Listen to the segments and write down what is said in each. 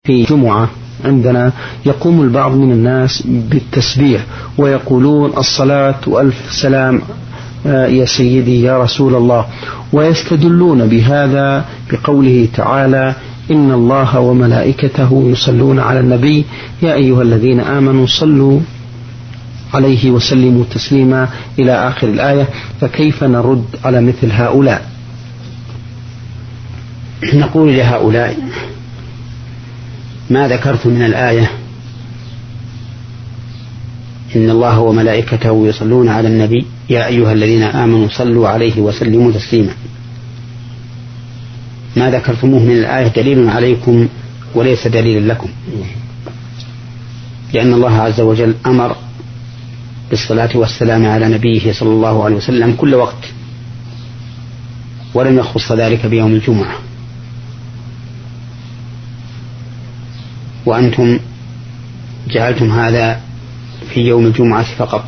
في جمعة عندنا يقوم البعض من الناس بالتسبيح ويقولون الصلاة وألف سلام يا سيدي يا رسول الله، ويستدلون بهذا بقوله تعالى إن الله وملائكته يصلون على النبي يا أيها الذين آمنوا صلوا عليه وسلموا تسليما إلى آخر الآية. فكيف نرد على مثل هؤلاء؟ نقول لهؤلاء ما ذكرت من الآية إن الله وملائكته يصلون على النبي يا أيها الذين آمنوا صلوا عليه وسلموا تسليما، ما ذكرتموه من الآية دليل عليكم وليس دليل لكم، لأن الله عز وجل أمر بالصلاة والسلام على نبيه صلى الله عليه وسلم كل وقت، ولم يخص ذلك بيوم الجمعة، وأنتم جعلتم هذا في يوم الجمعة فقط.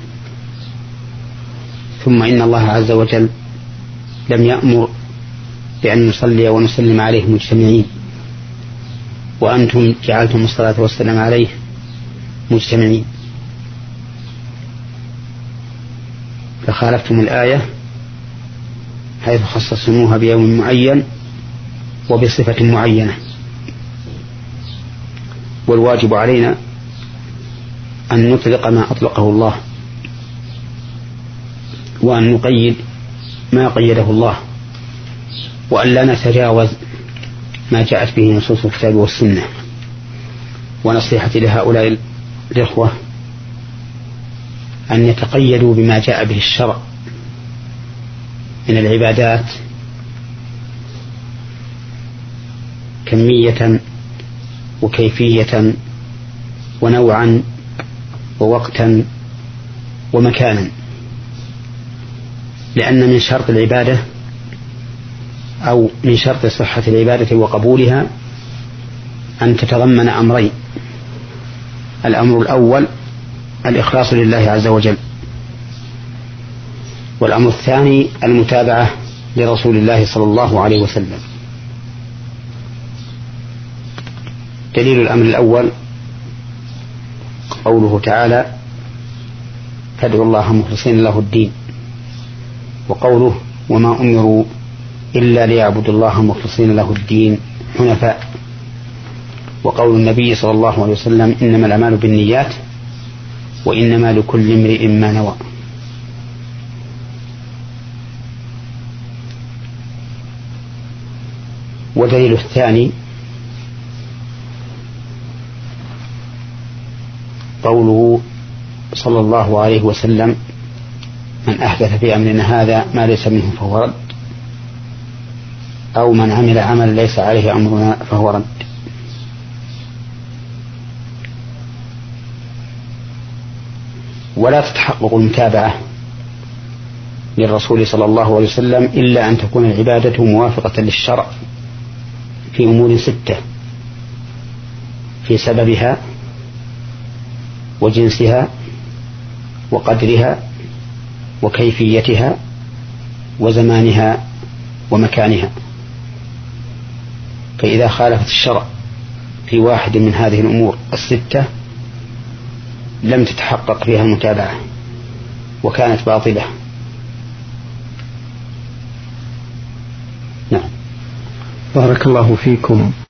ثم إن الله عز وجل لم يأمر بأن نصلي ونسلم عليه مجتمعين، وأنتم جعلتم الصلاة والسلام عليه مجتمعين، فخالفتم الآية حيث خصصتموها بيوم معين وبصفة معينة. والواجب علينا أن نطلق ما أطلقه الله، وأن نقيد ما قيده الله، وأن لا نتجاوز ما جاءت به نصوص الكتاب والسنة. ونصيحتي لهؤلاء الإخوة أن يتقيدوا بما جاء به الشرع من العبادات كمية وكيفية ونوعا ووقتا ومكانا، لأن من شرط العبادة أو من شرط صحة العبادة وقبولها أن تتضمن أمرين: الأمر الأول الإخلاص لله عز وجل، والأمر الثاني المتابعة لرسول الله صلى الله عليه وسلم. دليل الأمر الأول قوله تعالى فادعوا الله مخلصين له الدين، وقوله وما أمروا إلا ليعبدوا الله مخلصين له الدين حنفاء، وقول النبي صلى الله عليه وسلم إنما الأعمال بالنيات وإنما لكل امرئ ما نوى. ودليل الثاني قوله صلى الله عليه وسلم من أحدث في أمرنا هذا ما ليس منه فهو رد، أو من عمل عمل ليس عليه أمرنا فهو رد. ولا تتحقق المتابعة للرسول صلى الله عليه وسلم إلا أن تكون العبادة موافقة للشرع في أمور 6: في سببها وجنسها وقدرها وكيفيتها وزمانها ومكانها. فإذا خالفت الشرع في واحد من هذه الأمور 6 لم تتحقق فيها المتابعة وكانت باطلة. نعم. بارك الله فيكم.